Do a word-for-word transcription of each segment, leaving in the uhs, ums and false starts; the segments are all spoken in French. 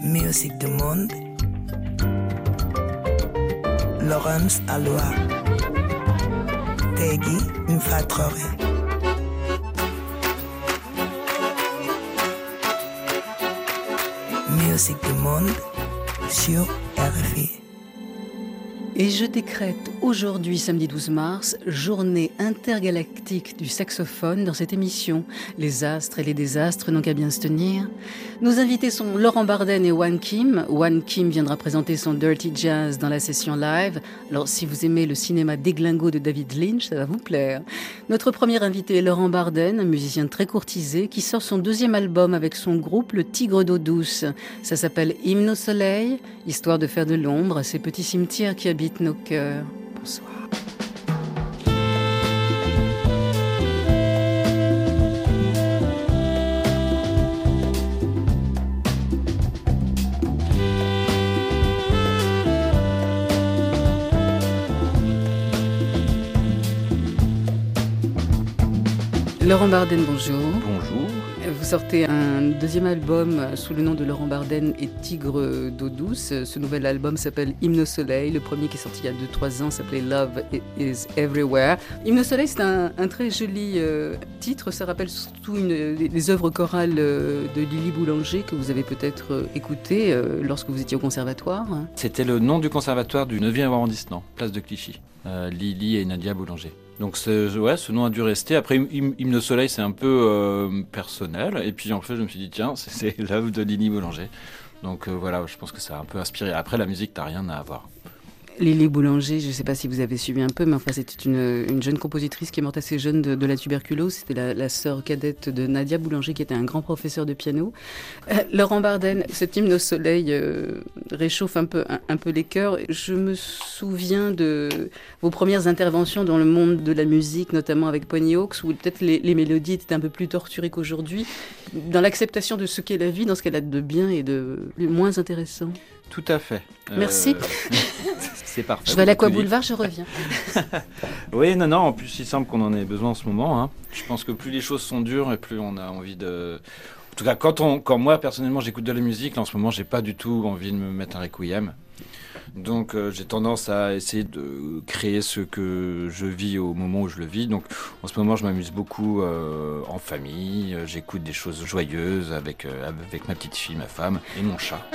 Musique du monde. Laurence Aloha. Tegui Mfatrore. Musique du monde sur R F I. Et je décrète aujourd'hui, samedi douze mars, journée intergalactique du saxophone dans cette émission. Les astres et les désastres n'ont qu'à bien se tenir. Nos invités sont Laurent Barden et Wan Kim. Wan Kim viendra présenter son Dirty Jazz dans la session live. Alors, si vous aimez le cinéma déglingo de David Lynch, ça va vous plaire. Notre premier invité est Laurent Barden, un musicien très courtisé, qui sort son deuxième album avec son groupe, le Tigre d'eau douce. Ça s'appelle Hymne au soleil, histoire de faire de l'ombre à ces petits cimetières qui habitent nos cœurs. Bonsoir. Laurent Barden, bonjour. Bonjour. Vous sortez un deuxième album sous le nom de Laurent Barden et Tigre d'eau douce. Ce nouvel album s'appelle Hymne au soleil. Le premier qui est sorti il y a deux trois ans s'appelait Love is Everywhere. Hymne au soleil, c'est un, un très joli euh, titre. Ça rappelle surtout une, les, les œuvres chorales euh, de Lily Boulanger que vous avez peut-être euh, écoutées euh, lorsque vous étiez au conservatoire. C'était le nom du conservatoire du neuvième arrondissement, place de Clichy. Euh, Lily et Nadia Boulanger. Donc ce, ouais, ce nom a dû rester. Après, Hymne au soleil, c'est un peu euh, personnel. Et puis en fait, je me suis dit, tiens, c'est, c'est l'œuvre de Lily Boulanger. Donc euh, voilà, je pense que ça a un peu inspiré. Après, la musique n'a rien à voir. Lily Boulanger, je ne sais pas si vous avez suivi un peu, mais enfin, c'était une, une jeune compositrice qui est morte assez jeune de, de la tuberculose. C'était la, la sœur cadette de Nadia Boulanger, qui était un grand professeur de piano. Euh, Laurent Barden, cet hymne au soleil euh, réchauffe un peu, un, un peu les cœurs. Je me souviens de vos premières interventions dans le monde de la musique, notamment avec Pony Hawks, où peut-être les, les mélodies étaient un peu plus torturées qu'aujourd'hui, dans l'acceptation de ce qu'est la vie, dans ce qu'elle a de bien et de moins intéressant. Tout à fait. Merci. Euh... C'est parfait. Je vais à l'Aqua Boulevard, je reviens. Oui, non, non, en plus, il semble qu'on en ait besoin en ce moment. Hein. Je pense que plus les choses sont dures et plus on a envie de... En tout cas, quand, on, quand moi, personnellement, j'écoute de la musique, là, en ce moment, j'ai pas du tout envie de me mettre un requiem. Donc, euh, j'ai tendance à essayer de créer ce que je vis au moment où je le vis. Donc, en ce moment, je m'amuse beaucoup euh, en famille. J'écoute des choses joyeuses avec, euh, avec ma petite fille, ma femme et mon chat.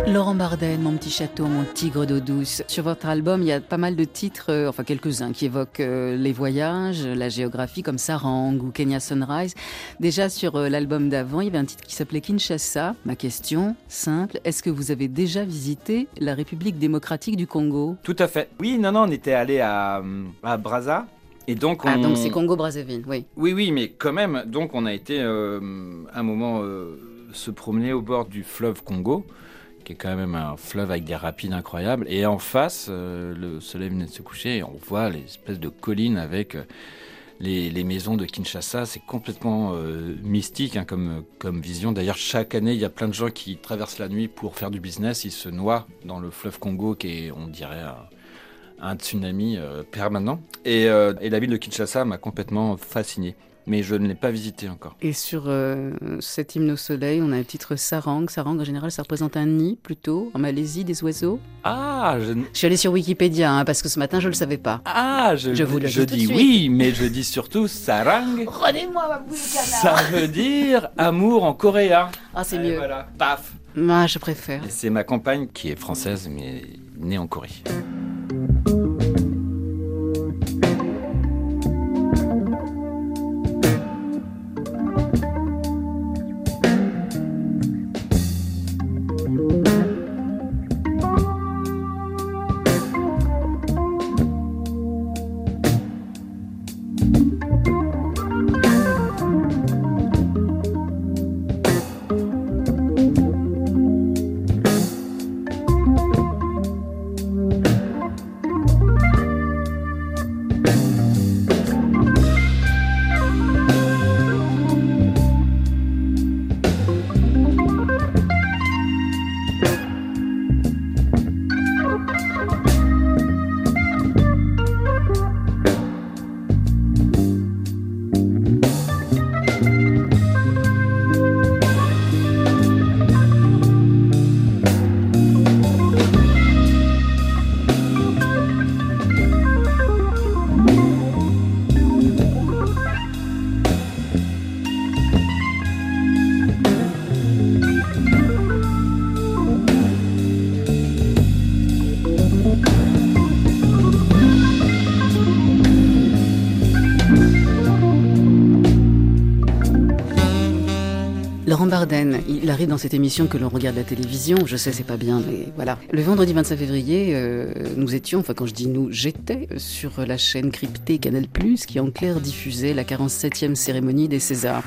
Laurent Bardenne, Mon petit château, mon tigre d'eau douce. Sur votre album, il y a pas mal de titres, euh, enfin quelques-uns, qui évoquent euh, les voyages, la géographie, comme Sarang ou Kenya Sunrise. Déjà sur euh, l'album d'avant, il y avait un titre qui s'appelait Kinshasa. Ma question, simple, est-ce que vous avez déjà visité la République démocratique du Congo ? Tout à fait. Oui, non, non, on était allé à, à Brazza. Et donc on... Ah, donc c'est Congo-Brazzaville, oui. Oui, oui, mais quand même, donc on a été euh, un moment euh, se promener au bord du fleuve Congo, qui est quand même un fleuve avec des rapides incroyables. Et en face, euh, le soleil venait de se coucher et on voit les espèces de collines avec euh, les, les maisons de Kinshasa. C'est complètement euh, mystique hein, comme, comme vision. D'ailleurs, chaque année, il y a plein de gens qui traversent la nuit pour faire du business. Ils se noient dans le fleuve Congo, qui est, on dirait, un, un tsunami euh, permanent. Et, euh, et la ville de Kinshasa m'a complètement fasciné. Mais je ne l'ai pas visité encore. Et sur euh, cet hymne au soleil, on a le titre Sarang. Sarang, en général, ça représente un nid, plutôt, en Malaisie, des oiseaux. Ah, je... Je suis allée sur Wikipédia, hein, parce que ce matin, je ne le savais pas. Ah, je, je, vous le je dis oui, mais je dis surtout Sarang. Rendez-moi ma bouille de canard. Ça veut dire amour en coréen. Ah, c'est Allez, mieux. Voilà, paf. Ah, je préfère. Et c'est ma compagne qui est française, mais née en Corée. Laurent Bardenne, il arrive dans cette émission que l'on regarde la télévision, je sais c'est pas bien, mais voilà. Le vendredi vingt-cinq février, euh, nous étions, enfin quand je dis nous, j'étais sur la chaîne cryptée Canal plus, qui en clair diffusait la quarante-septième cérémonie des Césars.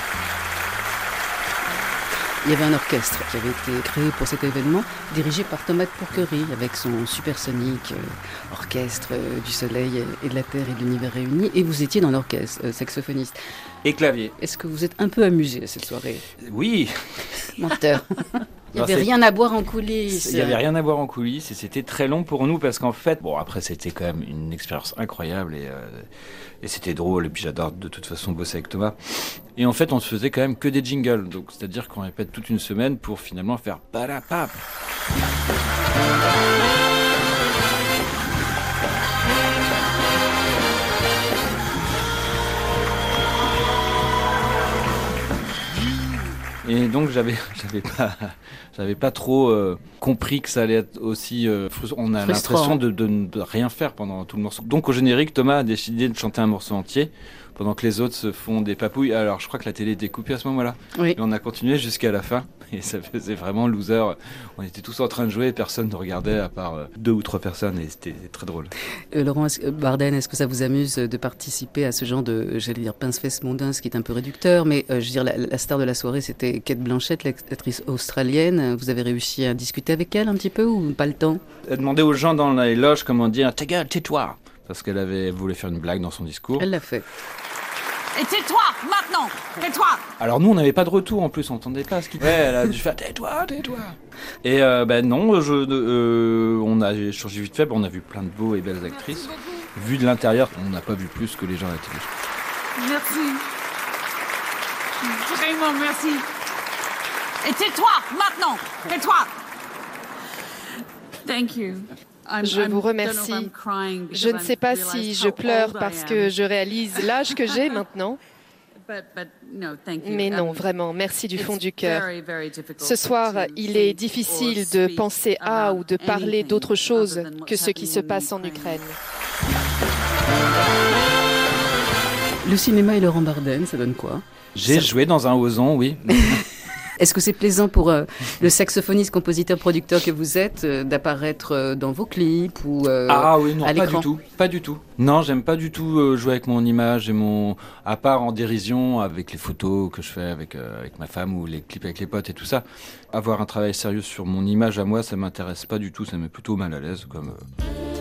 Il y avait un orchestre qui avait été créé pour cet événement, dirigé par Thomas de Pourquerie, avec son supersonique euh, orchestre euh, du soleil et de la terre et de l'univers réunis. Et vous étiez dans l'orchestre, euh, saxophoniste. Et clavier. Est-ce que vous êtes un peu amusé à cette soirée ? Oui. Menteur. Il n'y avait rien à boire en coulisses. Il n'y avait rien à boire en coulisses et c'était très long pour nous parce qu'en fait, bon après c'était quand même une expérience incroyable et, euh, et c'était drôle et puis j'adore de toute façon bosser avec Thomas. Et en fait on se faisait quand même que des jingles, donc c'est-à-dire qu'on répète toute une semaine pour finalement faire parapap. Et donc j'avais, j'avais pas, j'avais pas trop euh, compris que ça allait être aussi. Euh, frustrant. On a Frustrant. l'impression de, de, de rien faire pendant tout le morceau. Donc au générique, Thomas a décidé de chanter un morceau entier pendant que les autres se font des papouilles. Alors je crois que la télé était coupée à ce moment-là. Oui. Et on a continué jusqu'à la fin et ça faisait vraiment loser. On était tous en train de jouer, personne ne regardait à part euh, deux ou trois personnes et c'était très drôle. Euh, Laurent est-ce, Bardenne, est-ce que ça vous amuse de participer à ce genre de, j'allais dire, pince-fesse mondain, ce qui est un peu réducteur, mais euh, je veux dire, la, la star de la soirée, c'était Cate Blanchett, l'actrice australienne. Vous avez réussi à discuter avec elle un petit peu ou pas le temps ? Elle demandait aux gens dans les loges comment dire « ta gueule, tais-toi » parce qu'elle avait, elle voulait faire une blague dans son discours. Elle l'a fait. Et tais-toi, maintenant, tais-toi. Alors nous, on n'avait pas de retour en plus, on n'entendait pas ce qu'il disait. Ouais, elle a dû faire tais-toi, tais-toi. Et euh, ben non, je, euh, on a échangé vite fait, on a vu plein de beaux et belles actrices. Vu de l'intérieur, on n'a pas vu plus que les gens à la télé. Merci. Vraiment, merci. Et tais-toi, maintenant, tais-toi. Thank you. Je vous remercie. Je ne sais pas si je pleure parce que je réalise l'âge que j'ai maintenant, Mais non, vraiment, merci du fond du cœur. Ce soir, il est difficile de penser à ou de parler d'autre chose que ce qui se passe en Ukraine. Le cinéma et Laurent Bardenne, ça donne quoi? J'ai ça... joué dans un Ozon, oui. Est-ce que c'est plaisant pour euh, le saxophoniste, compositeur, producteur que vous êtes euh, d'apparaître euh, dans vos clips ou euh, Ah oui, non, à pas l'écran? du tout, pas du tout. Non, j'aime pas du tout euh, jouer avec mon image et mon, à part en dérision avec les photos que je fais avec euh, avec ma femme ou les clips avec les potes et tout ça. Avoir un travail sérieux sur mon image à moi, ça m'intéresse pas du tout, ça me met plutôt mal à l'aise comme. Euh...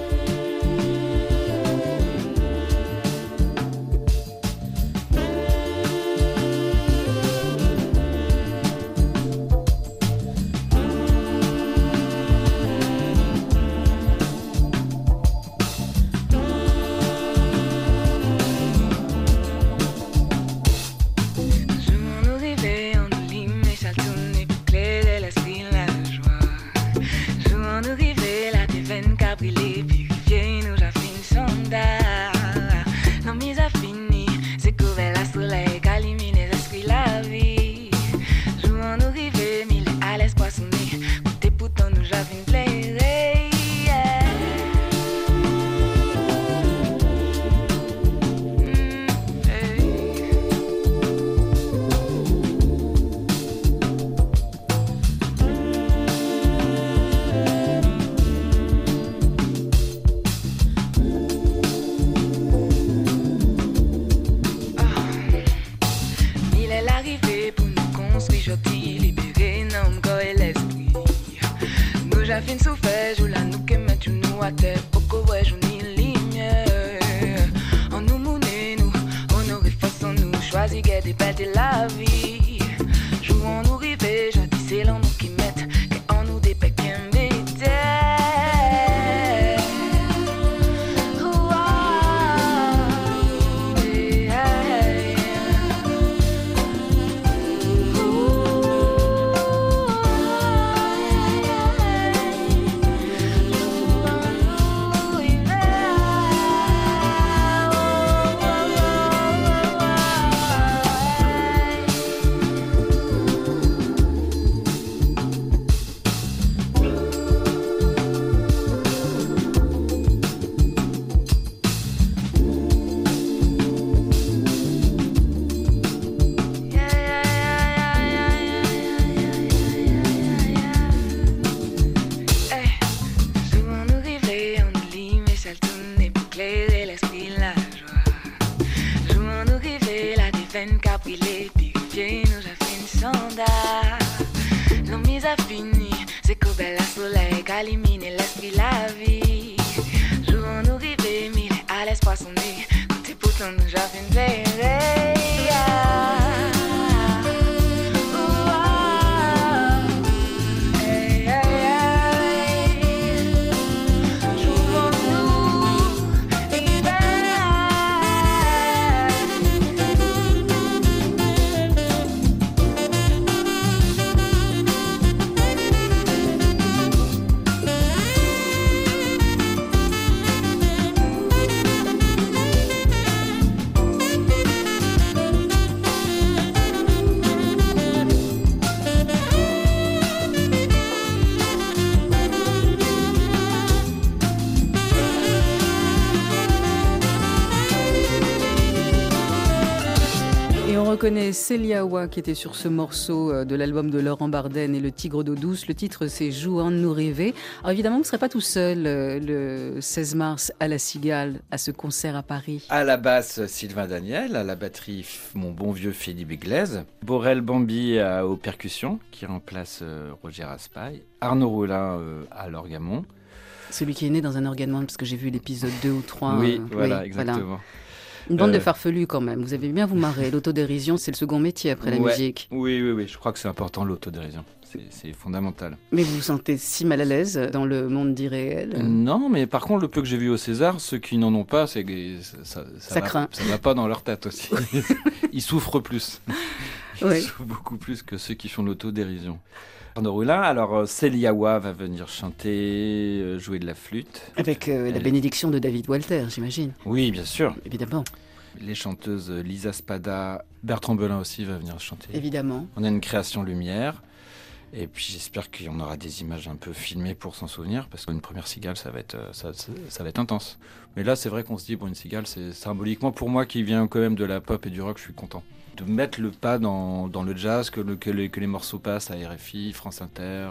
On reconnaît Célia Wa qui était sur ce morceau de l'album de Laurent Bardenne et Le Tigre d'eau douce. Le titre c'est Jouant nous rêver. Alors évidemment vous ne serez pas tout seul le seize mars à la Cigale à ce concert à Paris. À la basse Sylvain Daniel, à la batterie mon bon vieux Philippe Iglaise, Borel Bambi aux percussions qui remplace Roger Raspail, Arnaud Roulin à l'orgamon. Celui qui est né dans un organement parce que j'ai vu l'épisode deux ou trois. Oui, euh, voilà, oui, exactement. Voilà. Une bande euh... de farfelus quand même, vous avez bien vous marrer. L'autodérision, c'est le second métier après la ouais. musique. Oui, oui, oui, je crois que c'est important l'autodérision, c'est, c'est fondamental. Mais vous vous sentez si mal à l'aise dans le monde d'irréel? Non, mais par contre, le peu que j'ai vu au César, ceux qui n'en ont pas, c'est que ça, ça, ça, ça va, craint. Ça va pas dans leur tête aussi. Ils souffrent plus. Ils oui. souffrent beaucoup plus que ceux qui font l'autodérision. Arnaud Roulin, alors Célia Wa va venir chanter, euh, jouer de la flûte. Avec euh, la Elle... bénédiction de David Walter, j'imagine. Oui, bien sûr. Évidemment. les chanteuses Lisa Spada, Bertrand Belin aussi va venir chanter. Évidemment. On a une création lumière. Et puis j'espère qu'il y en aura des images un peu filmées pour s'en souvenir, parce qu'une première cigale, ça va être, ça, ça, ça va être intense. Mais là, c'est vrai qu'on se dit, bon, une cigale, c'est symboliquement, pour moi qui viens quand même de la pop et du rock, je suis content. De mettre le pas dans, dans le jazz, que, le, que, les, que les morceaux passent à R F I, France Inter,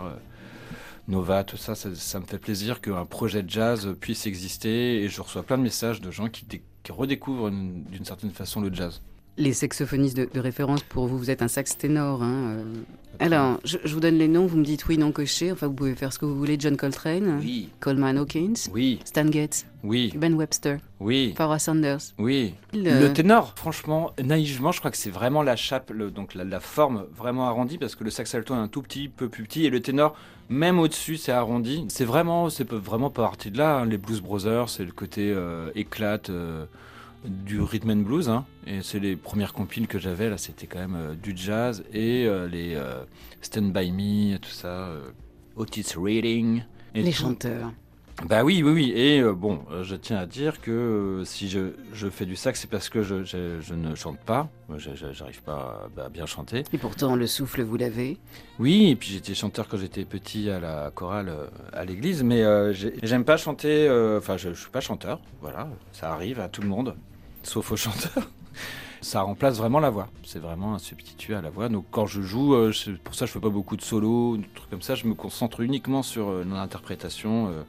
Nova, tout ça, ça, ça me fait plaisir qu'un projet de jazz puisse exister. Et je reçois plein de messages de gens qui, dé, qui redécouvrent une, d'une certaine façon le jazz. Les saxophonistes de, de référence pour vous, vous êtes un sax ténor. Hein. Alors, je, je vous donne les noms, vous me dites oui, non, coché. Enfin, vous pouvez faire ce que vous voulez. John Coltrane, oui. Coleman Hawkins, oui. Stan Getz, oui. Ben Webster, oui. Pharoah Sanders. Oui. Le... le ténor, franchement, naïvement, je crois que c'est vraiment la chape, le, donc la, la forme vraiment arrondie, parce que le sax alto est un tout petit peu plus petit, et le ténor, même au-dessus, c'est arrondi. C'est vraiment, c'est vraiment pas parti de là. Hein. Les Blues Brothers, c'est le côté euh, éclate. Euh, du rhythm and blues, hein. Et c'est les premières compiles que j'avais, là c'était quand même euh, du jazz et euh, les euh, Stand By Me, tout ça, euh, Otis Redding. Et les tout. chanteurs. Bah oui, oui, oui. Et euh, bon, euh, je tiens à dire que euh, si je, je fais du sax, c'est parce que je, je, je ne chante pas. Je, je, j'arrive pas à, à bien chanter. Et pourtant, le souffle, vous l'avez. Oui, et puis j'étais chanteur quand j'étais petit à la chorale euh, à l'église, mais euh, j'aime pas chanter. Enfin, euh, je, je suis pas chanteur. Voilà, ça arrive à tout le monde. Sauf aux chanteurs. Ça remplace vraiment la voix. C'est vraiment un substitut à la voix. Donc quand je joue, euh, je, pour ça je fais pas beaucoup de solos, des trucs comme ça. Je me concentre uniquement sur euh, l'interprétation euh,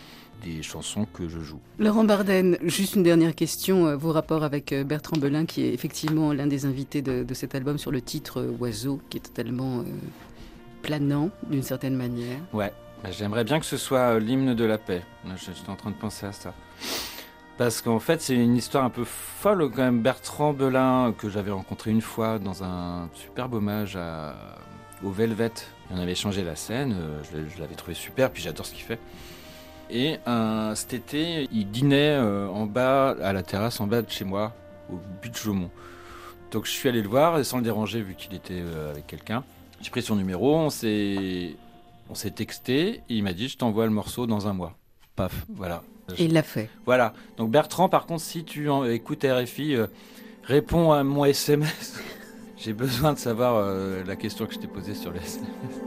des chansons que je joue. Laurent Barden, juste une dernière question. Euh, vos rapports avec euh, Bertrand Belin, qui est effectivement l'un des invités de, de cet album sur le titre euh, Oiseau, qui est totalement euh, planant d'une certaine manière. Ouais, bah, j'aimerais bien que ce soit euh, l'hymne de la paix. Là, j'étais en train de penser à ça. Parce qu'en fait, c'est une histoire un peu folle quand même. Bertrand Belin, que j'avais rencontré une fois dans un superbe hommage à, au Velvet. On avait changé la scène, je, je l'avais trouvé super, puis j'adore ce qu'il fait. Et euh, cet été, il dînait euh, en bas, à la terrasse en bas de chez moi, au but de Jaumont. Donc je suis allé le voir, et sans le déranger, vu qu'il était euh, avec quelqu'un. J'ai pris son numéro, on s'est, on s'est texté, et il m'a dit « Je t'envoie le morceau dans un mois ». Paf, voilà. Et il l'a fait. Voilà. Donc Bertrand, par contre, si tu en, écoutes R F I, euh, réponds à mon S M S. J'ai besoin de savoir euh, la question que je t'ai posée sur le S M S.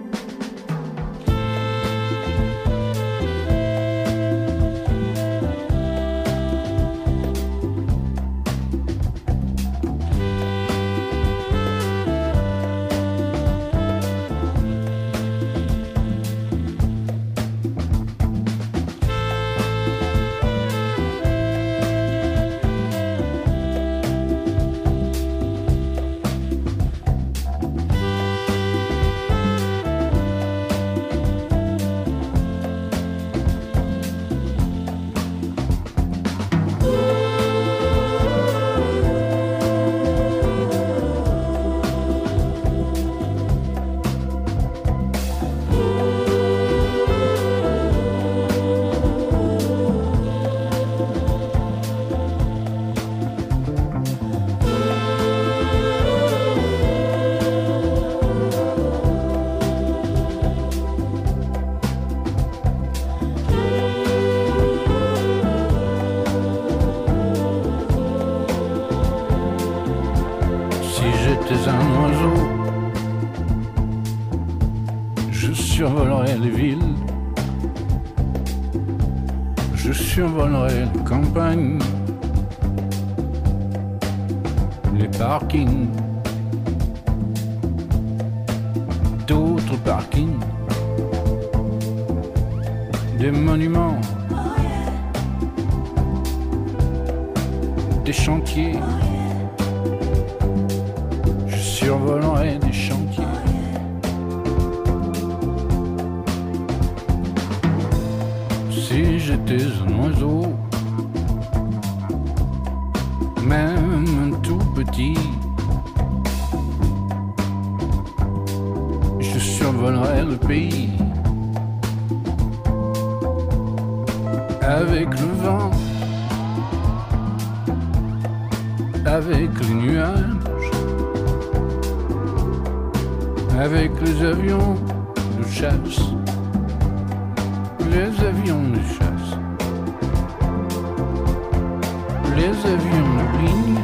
Un oiseau, je survolerai les villes, je survolerai les campagnes, les parkings, d'autres parkings, des monuments, des chantiers. Je survolerai des chantiers. Si j'étais un oiseau, même un tout petit, je survolerai le pays avec le vent, avec les nuages, avec les avions de chasse, les avions de chasse, les avions de ligne.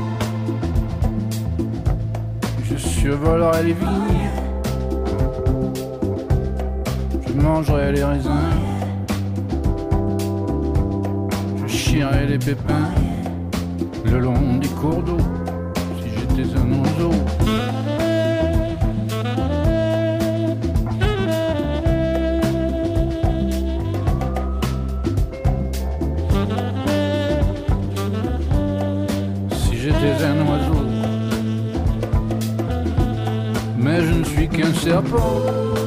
Je survolerai les vignes. Je mangerai les raisins. Je chierai les pépins le long des cours d'eau. Si j'étais un oiseau. J'étais un oiseau, mais je ne suis qu'un serpent,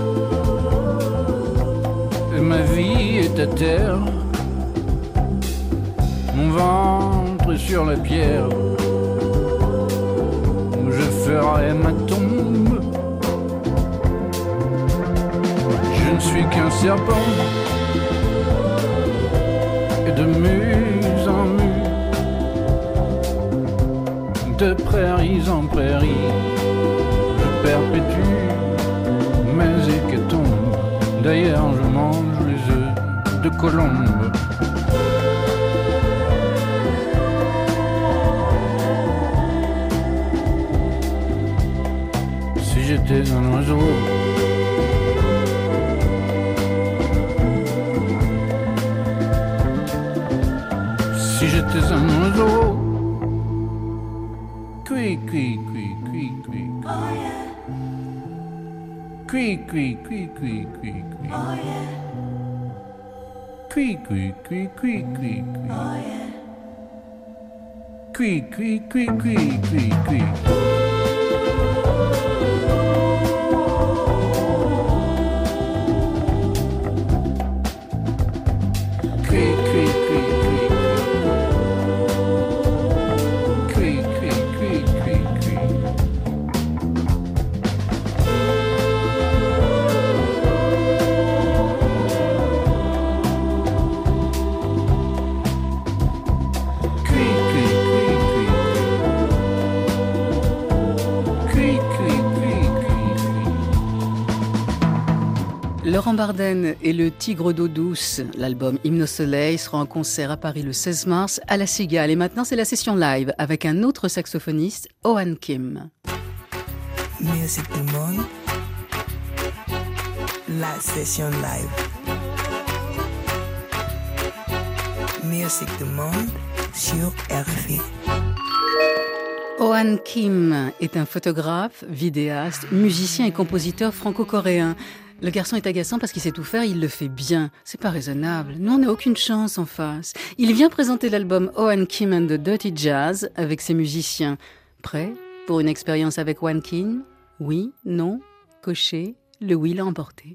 et ma vie est à terre, mon ventre est sur la pierre, où je ferai ma tombe. Je ne suis qu'un serpent, et de muse en muse, de prairies en prairies, je perpétue mes hécatombes. D'ailleurs, je mange les œufs de colombe. Si j'étais un oiseau, si j'étais un oiseau, Cui, cui, cui, cui, cui. Oh yeah. Cui, cui, cui, cui, cui, cui. Oh yeah. Cui, cui, cui, cui, cui, cui. Oh yeah. Cui, cui, cui, cui, cui, cui. Laurent Barden et le Tigre d'eau douce, l'album Hymne au soleil, sera en concert à Paris le seize mars à La Cigale. Et maintenant, c'est la session live avec un autre saxophoniste, Oan Kim. Musique du monde, la session live. Musique du monde sur R F I. Oan Kim est un photographe, vidéaste, musicien et compositeur franco-coréen. Le garçon est agaçant parce qu'il sait tout faire, il le fait bien. C'est pas raisonnable. Nous, on n'a aucune chance en face. Il vient présenter l'album Oan Kim and the Dirty Jazz avec ses musiciens. Prêt pour une expérience avec Oan Kim? Oui, non, coché, le oui l'a emporté.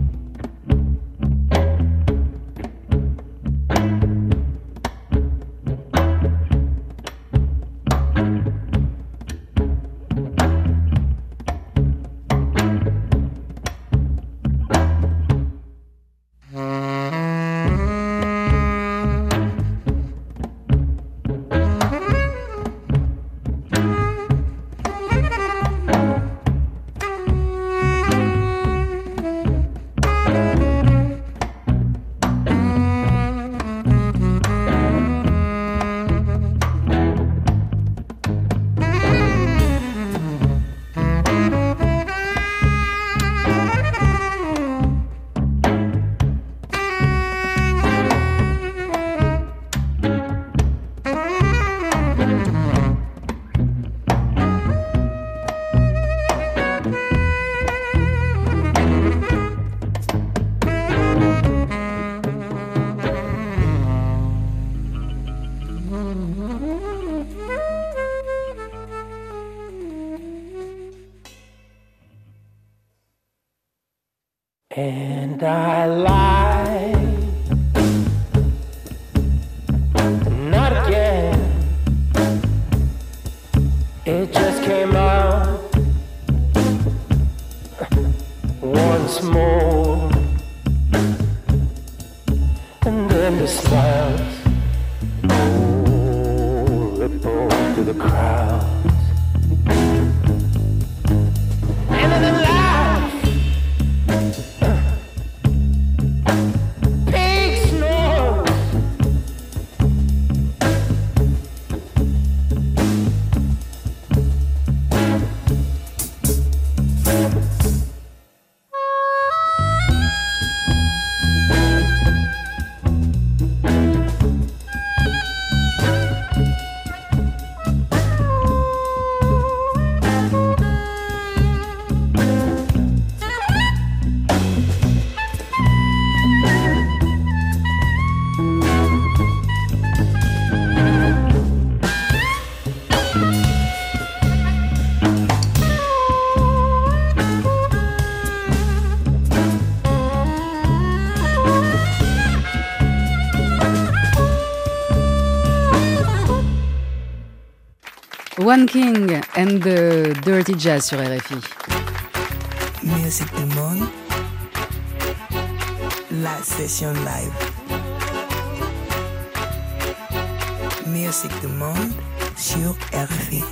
And I lied, not again. It just came out once more, and then the smiles oh, ripple through the crowds, and then the lights. One King and the Dirty Jazz sur R F I. Musique du monde, la session live. Musique du monde sur R F I.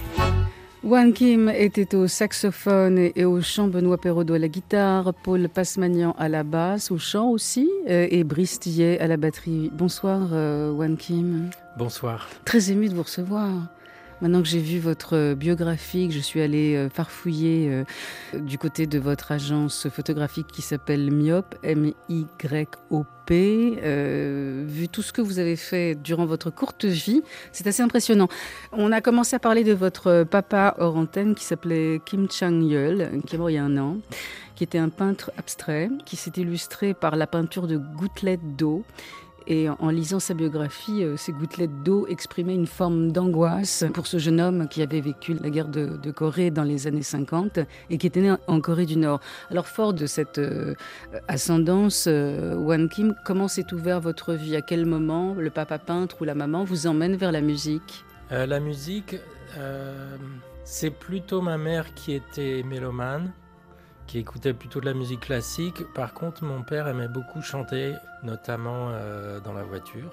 One Kim était au saxophone et au chant, Benoît Perraudot à la guitare, Paul Passmagnan à la basse, au chant aussi, et Brice Tillet à la batterie. Bonsoir One Kim. Bonsoir. Très ému de vous recevoir. Maintenant que j'ai vu votre biographie, que je suis allée farfouiller euh, du côté de votre agence photographique qui s'appelle Myop, M Y O P, euh, vu tout ce que vous avez fait durant votre courte vie, c'est assez impressionnant. On a commencé à parler de votre papa hors antenne qui s'appelait Kim Chang-yeol, qui est mort il y a un an, qui était un peintre abstrait, qui s'est illustré par la peinture de gouttelettes d'eau. Et en lisant sa biographie, ces gouttelettes d'eau exprimaient une forme d'angoisse pour ce jeune homme qui avait vécu la guerre de, de Corée dans les années cinquante et qui était né en Corée du Nord. Alors, fort de cette euh, ascendance, euh, One Kim, comment s'est ouvert votre vie? À quel moment le papa peintre ou la maman vous emmène vers la musique? euh, La musique, euh, c'est plutôt ma mère qui était mélomane, qui écoutait plutôt de la musique classique. Par contre, mon père aimait beaucoup chanter, notamment euh, dans la voiture.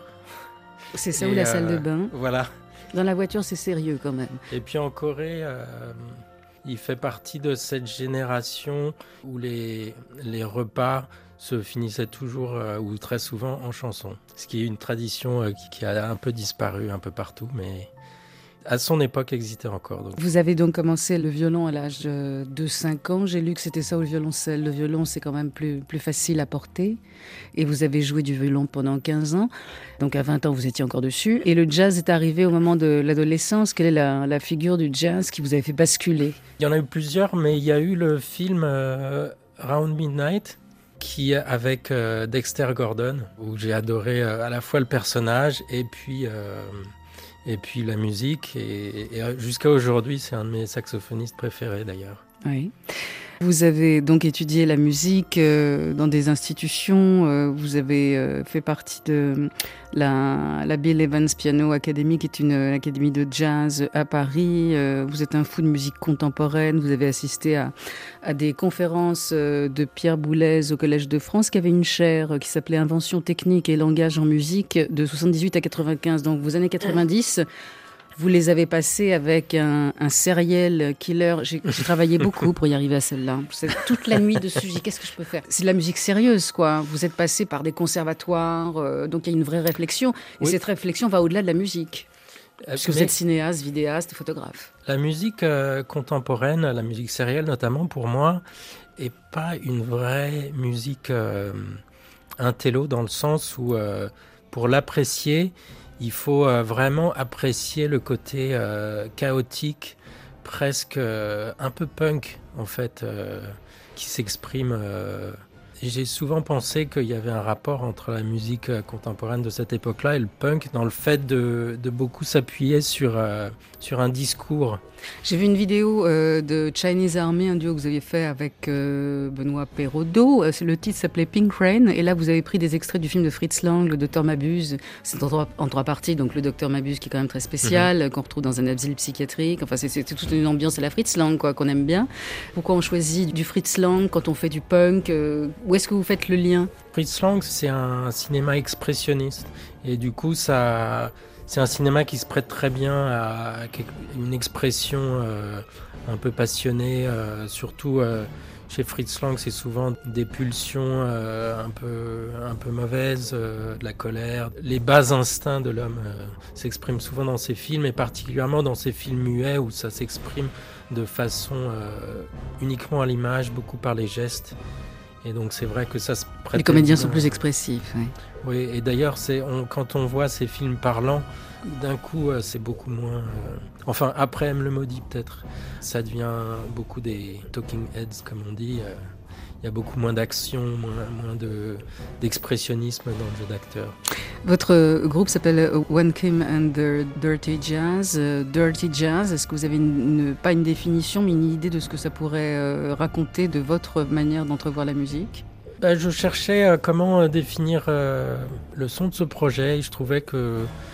C'est ça, et, ou la euh, salle de bain. Voilà. Dans la voiture, c'est sérieux quand même. Et puis en Corée, euh, il fait partie de cette génération où les, les repas se finissaient toujours, euh, ou très souvent, en chanson. Ce qui est une tradition euh, qui, qui a un peu disparu un peu partout, mais à son époque existait encore. Donc. Vous avez donc commencé le violon à l'âge de cinq ans. J'ai lu que c'était ça ou le violoncelle. Le violon, c'est quand même plus, plus facile à porter. Et vous avez joué du violon pendant quinze ans. Donc à vingt ans, vous étiez encore dessus. Et le jazz est arrivé au moment de l'adolescence. Quelle est la, la figure du jazz qui vous avait fait basculer? Il y en a eu plusieurs, mais il y a eu le film euh, Round Midnight, qui avec euh, Dexter Gordon, où j'ai adoré euh, à la fois le personnage et puis... Euh, Et puis la musique, et, et jusqu'à aujourd'hui, c'est un de mes saxophonistes préférés d'ailleurs. Oui. Vous avez donc étudié la musique euh, dans des institutions, euh, vous avez euh, fait partie de la, la Bill Evans Piano Academy, qui est une euh, académie de jazz à Paris. Euh, vous êtes un fou de musique contemporaine, vous avez assisté à, à des conférences euh, de Pierre Boulez au Collège de France, qui avait une chaire euh, qui s'appelait Invention technique et langage en musique de soixante-dix-huit à quatre-vingt-quinze. Donc vos années quatre-vingt-dix... Vous les avez passés avec un, un serial killer. J'ai, j'ai travaillé beaucoup pour y arriver à celle-là. C'est toute la nuit dessus. J'ai dit, qu'est-ce que je peux faire? C'est de la musique sérieuse, quoi. Vous êtes passé par des conservatoires, euh, donc il y a une vraie réflexion. Et oui. Cette réflexion va au-delà de la musique. Parce que vous êtes cinéaste, vidéaste, photographe. La musique euh, contemporaine, la musique sérielle notamment, pour moi, est pas une vraie musique euh, intello, dans le sens où, euh, pour l'apprécier, il faut euh, vraiment apprécier le côté euh, chaotique, presque euh, un peu punk, en fait, euh, qui s'exprime. Euh... J'ai souvent pensé qu'il y avait un rapport entre la musique euh, contemporaine de cette époque-là et le punk, dans le fait de, de beaucoup s'appuyer sur, euh, sur un discours. J'ai vu une vidéo euh, de Chinese Army, un duo que vous aviez fait avec euh, Benoît Perraudot. Euh, le titre s'appelait Pink Rain. Et là, vous avez pris des extraits du film de Fritz Lang, Le Docteur Mabuse. C'est en trois, en trois parties. Donc, Le Docteur Mabuse, qui est quand même très spécial, mm-hmm. qu'on retrouve dans un asile psychiatrique. Enfin, c'est, c'est toute une ambiance à la Fritz Lang, quoi, qu'on aime bien. Pourquoi on choisit du Fritz Lang quand on fait du punk? euh, Où est-ce que vous faites le lien? Fritz Lang, c'est un cinéma expressionniste. Et du coup, ça... C'est un cinéma qui se prête très bien à une expression euh, un peu passionnée, euh, surtout euh, chez Fritz Lang, c'est souvent des pulsions euh, un peu, un peu mauvaises, euh, de la colère. Les bas instincts de l'homme euh, s'expriment souvent dans ses films, et particulièrement dans ses films muets où ça s'exprime de façon euh, uniquement à l'image, beaucoup par les gestes. Et donc c'est vrai que ça se prête... Les comédiens sont plus expressifs, oui. Oui, et d'ailleurs, c'est, on, quand on voit ces films parlants, d'un coup, euh, c'est beaucoup moins... Euh, enfin, après M. le Maudit, peut-être, ça devient beaucoup des talking heads, comme on dit. Euh, il y a beaucoup moins d'action, moins, moins de, d'expressionnisme dans le jeu d'acteur. Votre groupe s'appelle One Kim and the Dirty Jazz. Uh, Dirty Jazz, est-ce que vous avez une, une, pas une définition, mais une idée de ce que ça pourrait euh, raconter de votre manière d'entrevoir la musique? Ben, je cherchais euh, comment euh, définir euh, le son de ce projet, et je trouvais que,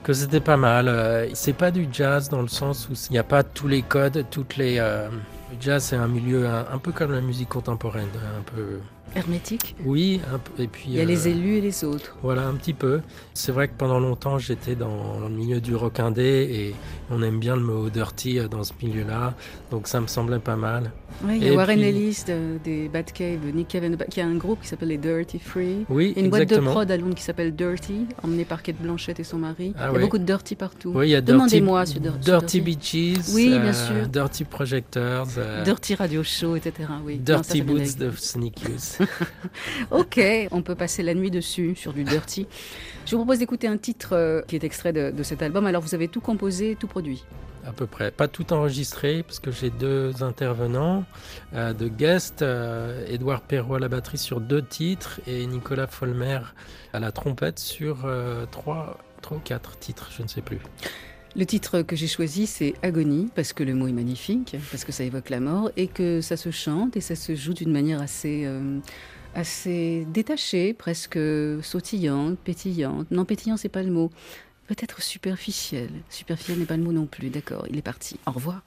que c'était pas mal. Euh, c'est pas du jazz dans le sens où il n'y a pas tous les codes, toutes les... Euh, le jazz, c'est un milieu un, un peu comme la musique contemporaine, un peu... Hermétique ? Oui, un peu, et puis... Il y a euh, les élus et les autres. Voilà, un petit peu. C'est vrai que pendant longtemps, j'étais dans le milieu du rock indé et on aime bien le mot dirty dans ce milieu-là, donc ça me semblait pas mal. Oui, il y a et Warren puis... Ellis de, des Bad Cave, Nick Cave, qui a un groupe qui s'appelle les Dirty Free. Oui, et une exactement. boîte de prod à Londres qui s'appelle Dirty, emmenée par Kate Blanchett et son mari. Ah, il y a oui. beaucoup de Dirty partout. Oui, il y a Demandez-moi Dirty, sur, sur Dirty, Dirty Beaches, oui, bien euh, sûr. Dirty Projectors, euh, Dirty Radio Show, et cetera. Oui. Dirty non, Boots de Sonic Youth. Ok, on peut passer la nuit dessus, sur du Dirty. Je vous propose d'écouter un titre euh, qui est extrait de, de cet album. Alors, vous avez tout composé, tout produit ? À peu près. Pas tout enregistré, parce que j'ai deux intervenants euh, de guest, euh, Édouard Perrault à la batterie sur deux titres et Nicolas Folmer à la trompette sur euh, trois, trois ou quatre titres, je ne sais plus. Le titre que j'ai choisi, c'est Agonie, parce que le mot est magnifique, parce que ça évoque la mort, et que ça se chante et ça se joue d'une manière assez... Euh, assez détachée, presque sautillante, pétillante. Non, pétillant, c'est pas le mot. Peut-être superficielle. Superficielle n'est pas le mot non plus. D'accord, il est parti. Au revoir.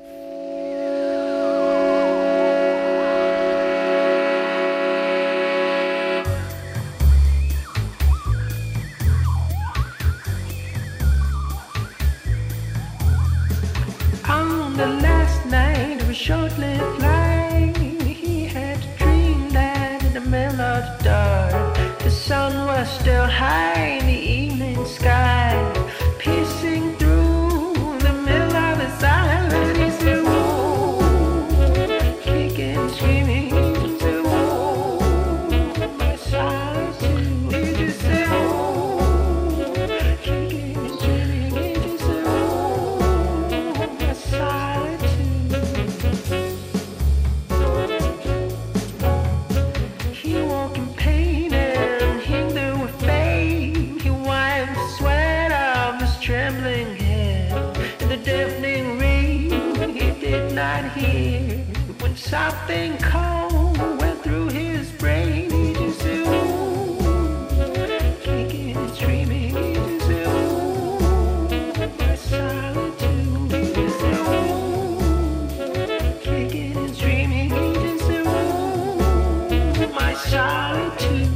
On the last night of a short-lived life, he had a dream that in the middle of the dark, the sun was still high in the evening sky, piercing through the middle of his island. He said, whoa, kicking, screaming. He said, whoa, my solitude. He just said, whoa, kicking, screaming. He just said, whoa, my solitude. He woke in pain and hindered with fame. He wiped the sweat off his trembling head. In the deafening ring, he did not hear when something cold went through his brain. He just said, ooh, kicking and screaming. He just said, ooh, my solitude. He just said, ooh, kicking and screaming. He just said, ooh, my solitude.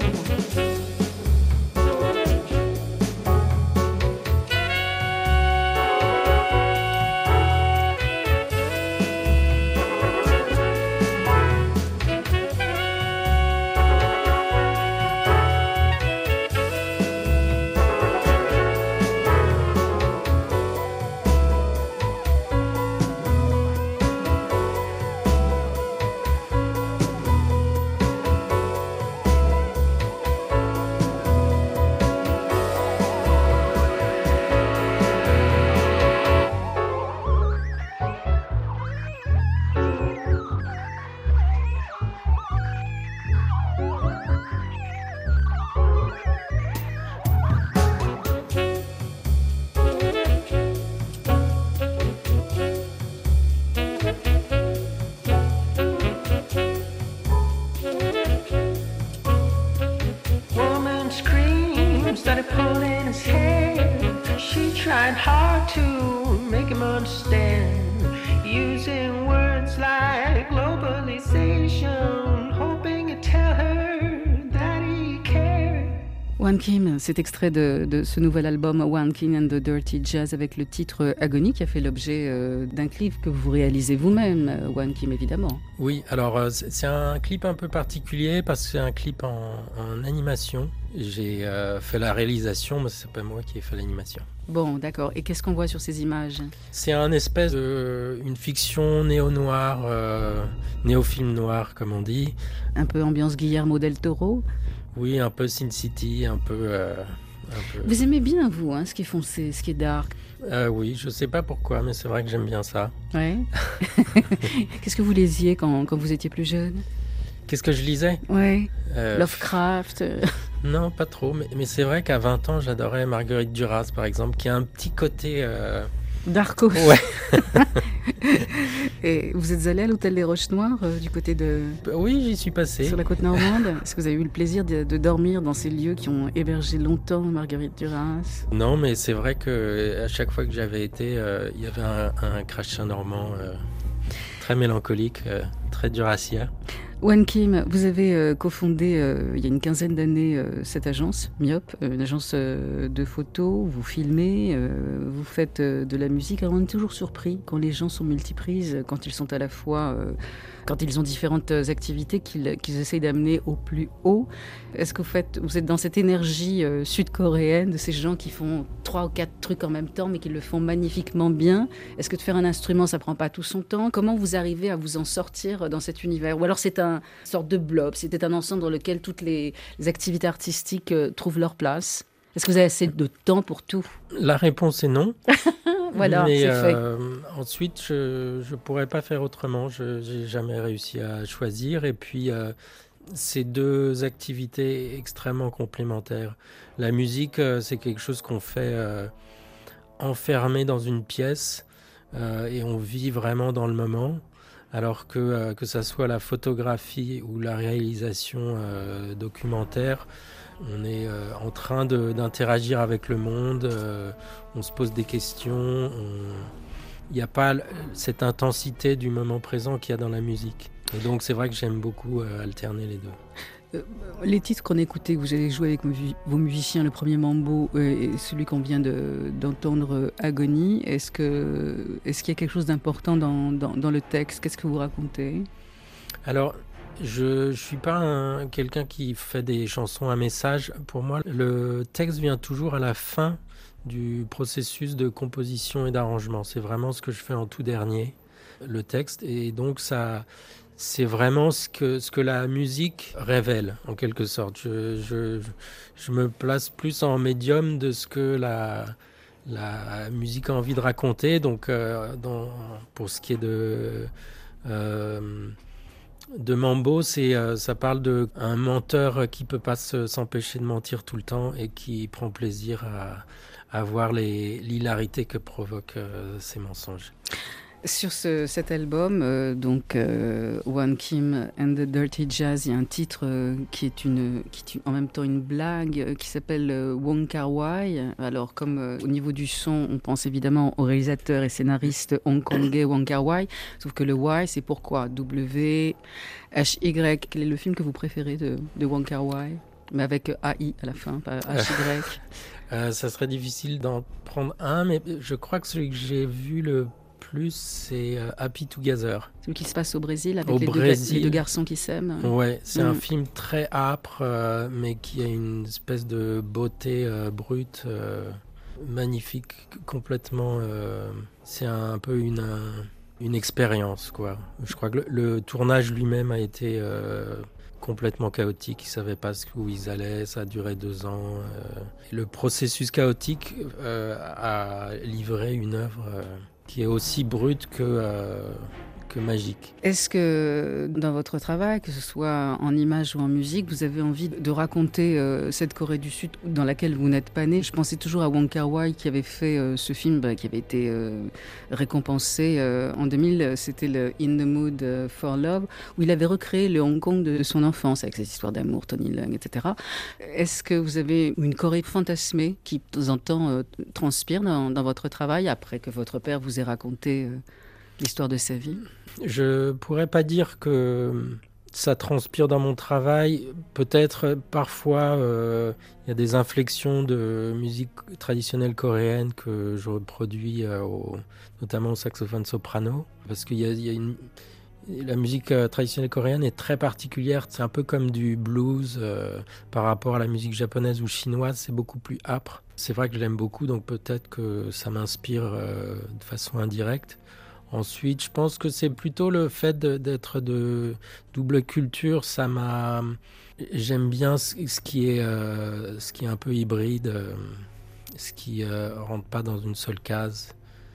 Woman screamed, started pulling his hair. She tried hard to make him understand, using words like globalization, hoping to tell her that he cared. One Kim, cet extrait de, de ce nouvel album One Kim and the Dirty Jazz avec le titre Agonie qui a fait l'objet euh, d'un clip que vous réalisez vous-même, euh, One Kim évidemment. Oui, alors euh, c'est, c'est un clip un peu particulier parce que c'est un clip en, en animation. J'ai euh, fait la réalisation, mais c'est pas moi qui ai fait l'animation. Bon, d'accord. Et qu'est-ce qu'on voit sur ces images ? C'est un espèce de une fiction néo-noire, euh, néo-film noir comme on dit. Un peu ambiance Guillermo del Toro ? Oui, un peu Sin City, un peu... Euh, un peu... Vous aimez bien, vous, hein, ce qui est foncé, ce qui est dark ? euh, Oui, je sais pas pourquoi, mais c'est vrai que j'aime bien ça. Ouais. Qu'est-ce que vous lisiez quand, quand vous étiez plus jeune ? Qu'est-ce que je lisais ? Ouais. Euh, Lovecraft. Non, pas trop, mais, mais c'est vrai qu'à vingt ans, j'adorais Marguerite Duras, par exemple, qui a un petit côté... Euh, Darko. Ouais. Et vous êtes allé à l'hôtel des Roches Noires, euh, du côté de... Oui, j'y suis passé. Sur la côte normande. Est-ce que vous avez eu le plaisir de, de dormir dans ces lieux qui ont hébergé longtemps Marguerite Duras? Non, mais c'est vrai qu'à chaque fois que j'avais été, euh, il y avait un, un crachin normand euh, très mélancolique, euh, très Duracia. Won Kim, vous avez euh, cofondé euh, il y a une quinzaine d'années euh, cette agence, Myop, euh, une agence euh, de photos, vous filmez, euh, vous faites euh, de la musique. Alors on est toujours surpris quand les gens sont multiprises, quand ils sont à la fois, euh, quand ils ont différentes activités qu'ils, qu'ils essayent d'amener au plus haut. Est-ce que vous, faites, vous êtes dans cette énergie euh, sud-coréenne de ces gens qui font trois ou quatre trucs en même temps mais qui le font magnifiquement bien? Est-ce que de faire un instrument, ça prend pas tout son temps? Comment vous arrivez à vous en sortir dans cet univers? Ou alors c'est un une sorte de blob, c'était un ensemble dans lequel toutes les, les activités artistiques euh, trouvent leur place. Est-ce que vous avez assez de temps pour tout? La réponse est non. Voilà, mais c'est euh, fait. Ensuite, je ne pourrais pas faire autrement. Je n'ai jamais réussi à choisir. Et puis, euh, c'est deux activités extrêmement complémentaires. La musique, euh, c'est quelque chose qu'on fait euh, enfermé dans une pièce euh, et on vit vraiment dans le moment. Alors que, euh, que ça soit la photographie ou la réalisation euh, documentaire, on est euh, en train de, d'interagir avec le monde, euh, on se pose des questions, il n'y a pas cette intensité du moment présent qu'il y a dans la musique. Et donc c'est vrai que j'aime beaucoup euh, alterner les deux. Les titres qu'on a écoutés, que vous avez joué avec vos musiciens, le premier Mambo et celui qu'on vient de, d'entendre, Agonie, est-ce, que, est-ce qu'il y a quelque chose d'important dans, dans, dans le texte? Qu'est-ce que vous racontez? Alors, je ne suis pas un, quelqu'un qui fait des chansons à message. Pour moi, le texte vient toujours à la fin du processus de composition et d'arrangement. C'est vraiment ce que je fais en tout dernier, le texte. Et donc, ça... c'est vraiment ce que, ce que la musique révèle, en quelque sorte. Je, je, je me place plus en médium de ce que la, la musique a envie de raconter. Donc, euh, dans, pour ce qui est de, euh, de Mambo, c'est, euh, ça parle d'un menteur qui ne peut pas se, s'empêcher de mentir tout le temps et qui prend plaisir à, à voir les, l'hilarité que provoquent euh, ces mensonges. Sur ce, cet album, euh, donc euh, Won Kim and the Dirty Jazz, il y a un titre euh, qui, est une, qui est en même temps une blague euh, qui s'appelle euh, Wong Kar-wai. Alors comme euh, au niveau du son, on pense évidemment au réalisateur et scénariste hongkongais Wong Kar-wai, sauf que le Y c'est pourquoi W H Y. Quel est le film que vous préférez de, de Wong Kar-wai? Mais avec A I à la fin, pas H Y. euh, ça serait difficile d'en prendre un, mais je crois que celui que j'ai vu le plus, c'est euh, Happy Together. Celui qui se passe au Brésil avec au les, Brésil. Deux, les deux garçons qui s'aiment. Ouais, c'est mmh. un film très âpre, euh, mais qui a une espèce de beauté euh, brute, euh, magnifique, complètement. Euh, c'est un, un peu une, un, une expérience, quoi. Je crois que le, le tournage lui-même a été euh, complètement chaotique. Ils ne savaient pas où ils allaient, ça a duré deux ans. Euh, et le processus chaotique euh, a livré une œuvre. Euh, qui est aussi brute que, euh, que magique. Est-ce que dans votre travail, que ce soit en images ou en musique, vous avez envie de raconter euh, cette Corée du Sud dans laquelle vous n'êtes pas né? Je pensais toujours à Wong Kar-wai qui avait fait euh, ce film bah, qui avait été euh, récompensé euh, en deux mille, c'était le In the Mood for Love, où il avait recréé le Hong Kong de son enfance avec cette histoire d'amour, Tony Leung, et cetera. Est-ce que vous avez une Corée fantasmée qui de temps en temps euh, transpire dans, dans votre travail après que votre père vous ait raconté euh, l'histoire de sa vie? Je pourrais pas dire que ça transpire dans mon travail. Peut-être parfois il euh, y a des inflexions de musique traditionnelle coréenne que je reproduis euh, au, notamment au saxophone soprano, parce qu'il y a, il y a une la musique euh, traditionnelle coréenne est très particulière. C'est un peu comme du blues euh, par rapport à la musique japonaise ou chinoise. C'est beaucoup plus âpre. C'est vrai que je l'aime beaucoup, donc peut-être que ça m'inspire euh, de façon indirecte. Ensuite, je pense que c'est plutôt le fait de, d'être de double culture. Ça m'a... J'aime bien ce, ce, qui, est, euh, ce qui est un peu hybride, euh, ce qui ne euh, rentre pas dans une seule case.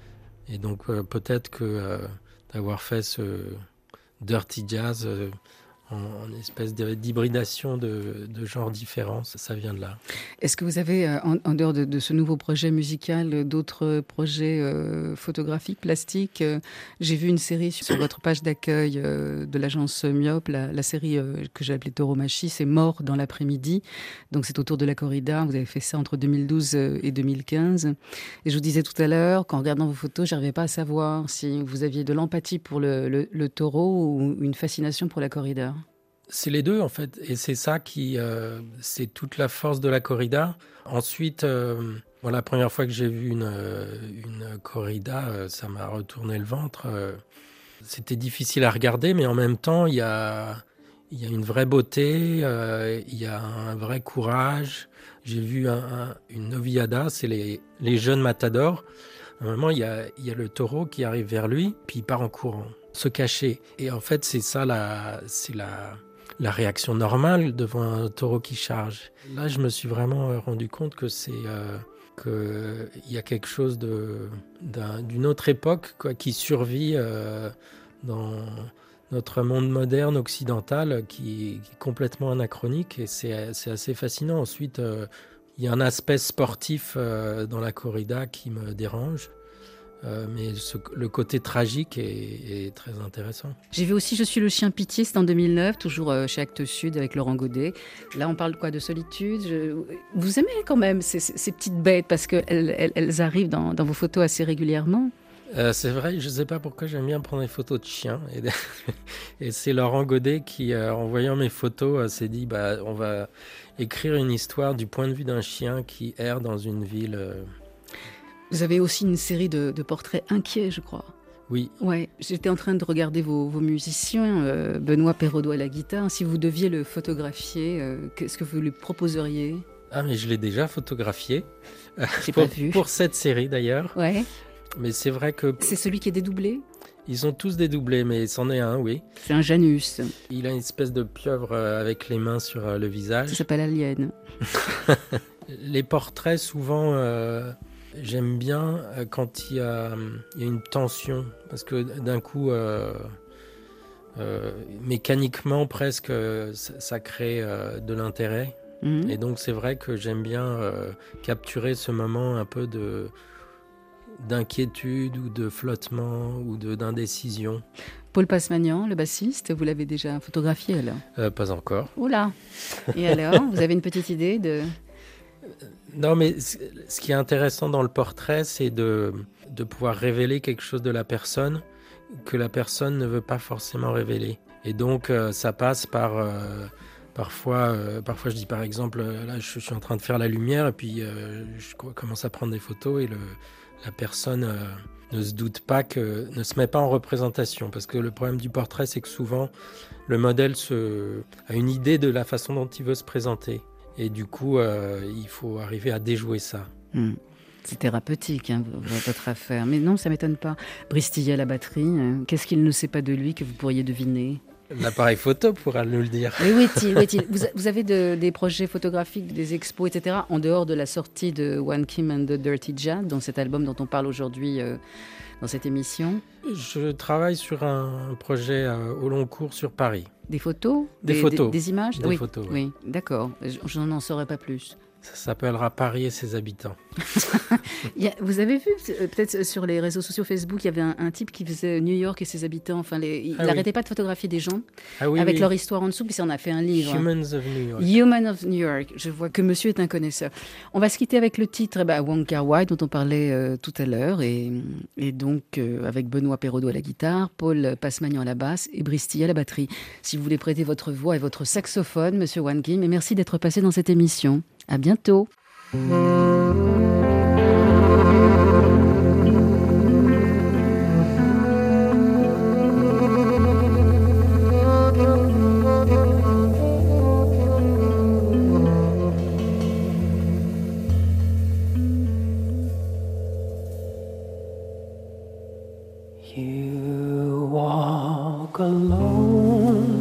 Et donc euh, peut-être que euh, d'avoir fait ce Dirty Jazz euh, en, en espèce de, d'hybridation de, de genres différents. Ça, ça vient de là. Est-ce que vous avez, en, en dehors de, de ce nouveau projet musical, d'autres projets euh, photographiques, plastiques? J'ai vu une série sur votre page d'accueil euh, de l'agence Myope, la, la série euh, que j'ai appelée Tauromachie, c'est Mort dans l'après-midi. Donc c'est autour de la corrida. Vous avez fait ça entre deux mille douze et deux mille quinze. Et je vous disais tout à l'heure, qu'en regardant vos photos, je n'arrivais pas à savoir si vous aviez de l'empathie pour le, le, le taureau ou une fascination pour la corrida. C'est les deux, en fait. Et c'est ça qui... Euh, c'est toute la force de la corrida. Ensuite, euh, bon, la première fois que j'ai vu une, une corrida, euh, ça m'a retourné le ventre. Euh, c'était difficile à regarder, mais en même temps, il y a, il y a une vraie beauté, euh, il y a un vrai courage. J'ai vu un, un, une noviada, c'est les, les jeunes matadors. À un moment, il y a, il y a le taureau qui arrive vers lui, puis il part en courant, se cacher. Et en fait, c'est ça la... C'est la la réaction normale devant un taureau qui charge. Là, je me suis vraiment rendu compte que c'est euh, que il y a quelque chose de d'un, d'une autre époque quoi, qui survit euh, dans notre monde moderne occidental, qui, qui est complètement anachronique, et c'est c'est assez fascinant. Ensuite, euh, il y a un aspect sportif euh, dans la corrida qui me dérange. Euh, mais ce, le côté tragique est, est très intéressant. J'ai vu aussi Je suis le chien pitié, c'est en deux mille neuf, toujours euh, chez Actes Sud avec Laurent Godet. Là, on parle quoi de solitude. Je... Vous aimez quand même ces, ces petites bêtes parce qu'elles elles, elles arrivent dans, dans vos photos assez régulièrement. Euh, c'est vrai, je ne sais pas pourquoi j'aime bien prendre des photos de chiens. Et, de... et c'est Laurent Godet qui, euh, en voyant mes photos, euh, s'est dit bah, on va écrire une histoire du point de vue d'un chien qui erre dans une ville... Euh... Vous avez aussi une série de, de portraits inquiets, je crois. Oui. Ouais, j'étais en train de regarder vos, vos musiciens, euh, Benoît Perraudot à la guitare. Si vous deviez le photographier, euh, qu'est-ce que vous lui proposeriez ? Ah, mais je l'ai déjà photographié. J'ai pour, pas vu. Pour cette série, d'ailleurs. Ouais. Mais c'est vrai que... C'est celui qui est dédoublé ? Ils sont tous dédoublés, mais c'en est un, oui. C'est un Janus. Il a une espèce de pieuvre avec les mains sur le visage. Ça s'appelle Alien. Les portraits, souvent... Euh... J'aime bien quand il y a, il y a une tension, parce que d'un coup, euh, euh, mécaniquement presque, ça, ça crée euh, de l'intérêt. Mmh. Et donc c'est vrai que j'aime bien euh, capturer ce moment un peu de, d'inquiétude ou de flottement ou de, d'indécision. Paul Passmagnan, le bassiste, vous l'avez déjà photographié alors ? euh, Pas encore. Oula. Et alors, vous avez une petite idée de... Non, mais ce qui est intéressant dans le portrait, c'est de, de pouvoir révéler quelque chose de la personne que la personne ne veut pas forcément révéler. Et donc, euh, ça passe par... Euh, parfois, euh, parfois, je dis par exemple, là, je, je suis en train de faire la lumière et puis euh, je commence à prendre des photos et le, la personne euh, ne se doute pas, que, ne se met pas en représentation. Parce que le problème du portrait, c'est que souvent, le modèle se, a une idée de la façon dont il veut se présenter. Et du coup, euh, il faut arriver à déjouer ça. Mmh. C'est thérapeutique, hein, votre affaire. Mais non, ça ne m'étonne pas. Brice Tillet à la batterie, hein. Qu'est-ce qu'il ne sait pas de lui que vous pourriez deviner ? L'appareil photo pourra nous le dire. Mais où est-il, où est-il vous, vous avez de, des projets photographiques, des expos, et cetera, en dehors de la sortie de One Kim and the Dirty Jad, dans cet album dont on parle aujourd'hui euh, dans cette émission ? Je travaille sur un projet euh, au long cours sur Paris. Des photos ? Des, des photos. Des, des images ? Des oui. photos. Oui, d'accord. Je n'en saurais pas plus. Ça s'appellera Paris et ses habitants. il y a, vous avez vu, peut-être sur les réseaux sociaux Facebook, il y avait un, un type qui faisait New York et ses habitants. Enfin, les, il n'arrêtait ah oui. pas de photographier des gens ah oui, avec oui. leur histoire en dessous, puis ça en a fait un livre. Humans of New York. Human of New York. Je vois que monsieur est un connaisseur. On va se quitter avec le titre eh ben, Wong Kar-wai, dont on parlait euh, tout à l'heure, et, et donc euh, avec Benoît Perraudot à la guitare, Paul Passmagnan à la basse et Brice Tillet à la batterie. Si vous voulez prêter votre voix et votre saxophone, monsieur Wan Kim, et merci d'être passé dans cette émission. À bientôt. You walk alone,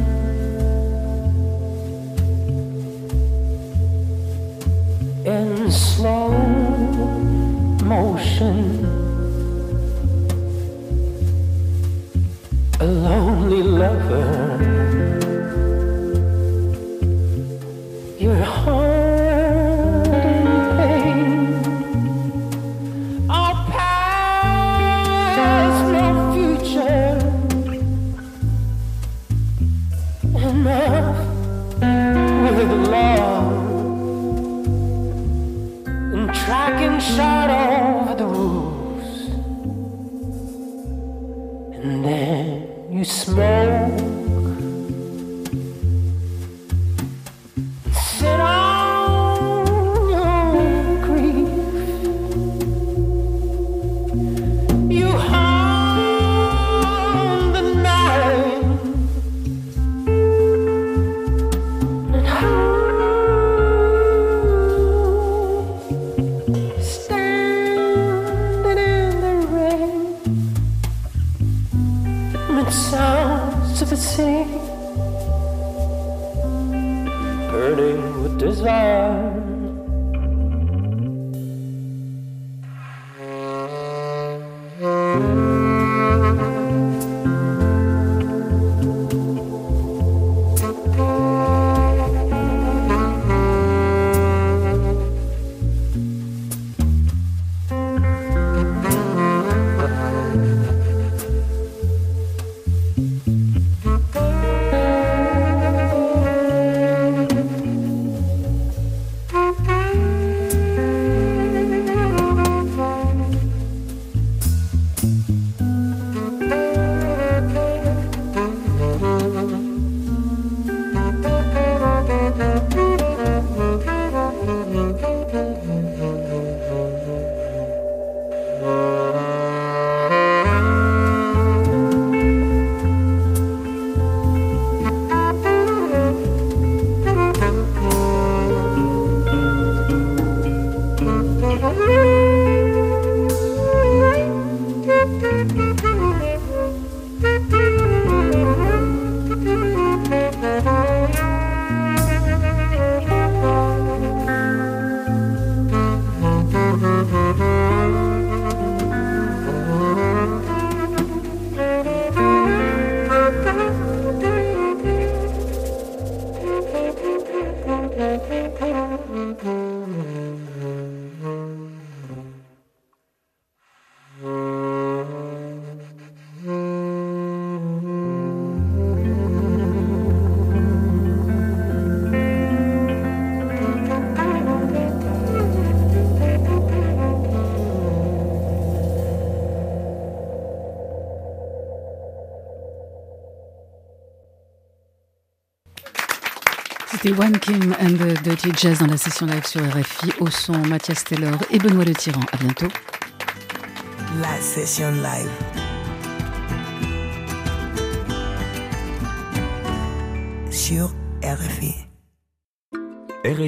in slow motion, a lonely lover your heart in pain. Our past, no future. Enough with love and tracking shot over the roofs. And then you smoke. Sit on your grief. You haunt the night. And I standing in the rain amid sounds of the sea, burning with desire. C'était One Kim and the Dirty Jazz dans la session live sur R F I, au son Mathias Taylor et Benoît Le Tyran. À bientôt. La session live. Sur R F I.